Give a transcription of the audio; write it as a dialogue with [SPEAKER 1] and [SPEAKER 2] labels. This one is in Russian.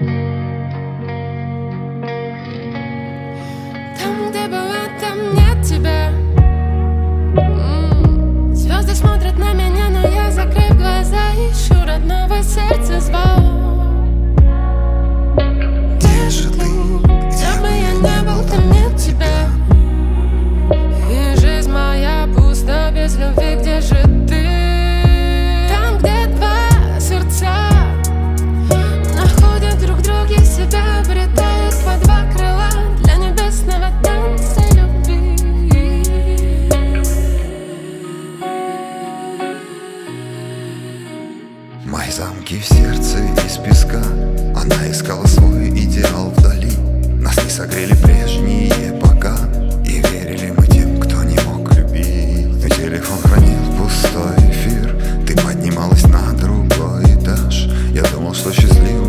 [SPEAKER 1] Там, где была, там нет тебя. Звезды смотрят на меня, но я, закрыв глаза, ищу родного сердца звук.
[SPEAKER 2] Где же ты?
[SPEAKER 1] Где бы я не был, там нет тебя. И жизнь моя пуста без любви. Где же ты? Там, где два сердца находят друг друга, себя обретают по два крыла для небесного танца любви.
[SPEAKER 2] Мои замки в сердце из песка. Она искала свой идеал вдали. Нас не согрели прежние пока, и верили мы тем, кто не мог любить. Но телефон хранил пустой эфир. Ты поднималась на другой этаж. Я думал, что счастлив